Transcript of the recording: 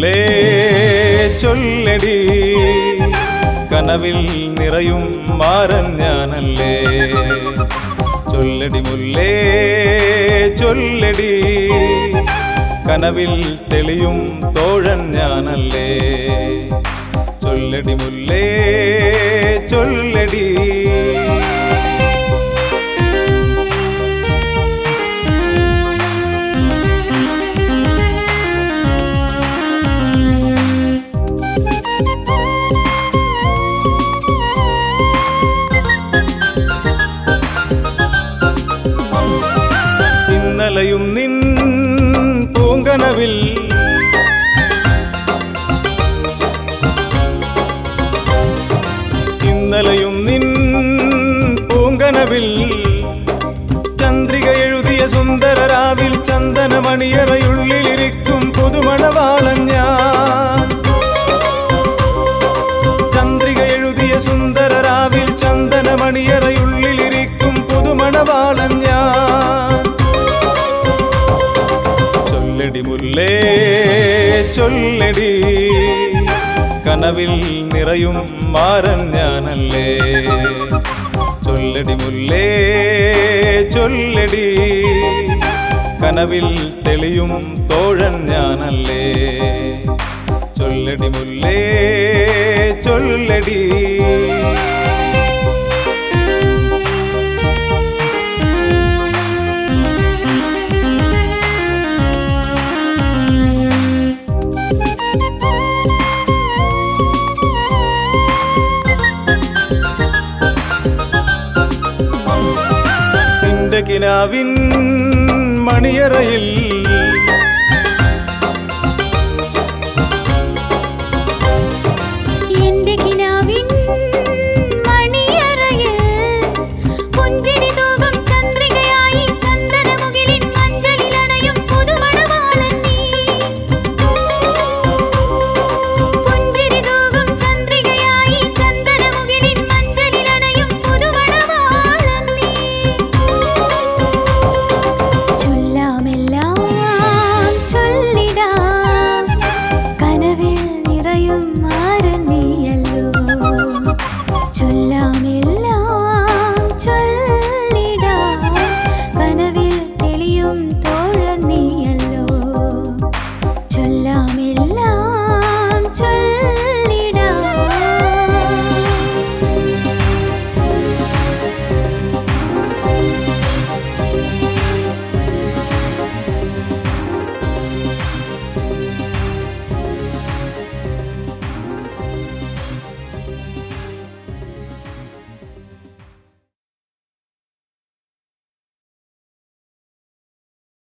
മുല്ലേ ചൊല്ലടി കനവിൽ നിറയും മാറൻ ഞാനല്ലേ ചൊല്ലടി മുല്ലേ ചൊല്ലടി കനവിൽ തെളിയും തോഴൻ ഞാനല്ലേ ചൊല്ലടി മുല്ലേ ചൊല്ലടി ഇന്നലെയും നിൻ പൂങ്കനവിൽ ഇന്നലെയും നിൻ പൂങ്കനവിൽ ചന്ദ്രിക എഴുതിയ സുന്ദരരാവിൽ ചന്ദനമണിയറയുള്ളിലിരിക്കും പുതുമണവാളൻ ഞാൻ ചന്ദ്രിക എഴുതിയ സുന്ദരരാവിൽ ചന്ദനമണിയറയുള്ളിലിരിക്കും പുതുമണവാളൻ ഞാൻ ചൊല്ലടി മുല്ലേ ചൊല്ലടി കനവിൽ നിറയും മാറൻ ഞാനല്ലേ ചൊല്ലടി മുല്ലേ ചൊല്ലടി കനവിൽ തെളിയും തോഴൻ ഞാനല്ലേ ചൊല്ലടി മുല്ലേ ചൊല്ലടി കിനാവിൻ മണിയറയിൽ എന്റെ കിനാവിൻ മണിയറയിൽ പുഞ്ചിരി തൂകും ചന്ദ്രികയായി ചന്ദനമുകിലിൻ മഞ്ചലിലണയും പുതുമണവാളൻ നീ പുഞ്ചിരി തൂകും ചന്ദ്രികയായി ചന്ദനമുകിലിൻ മഞ്ചലിലണയും പുതുമണവാളൻ നീ ചൊല്ലാമെല്ലാം ചൊല്ലിടാം കനവിൽ തെളിയും തോഴൻ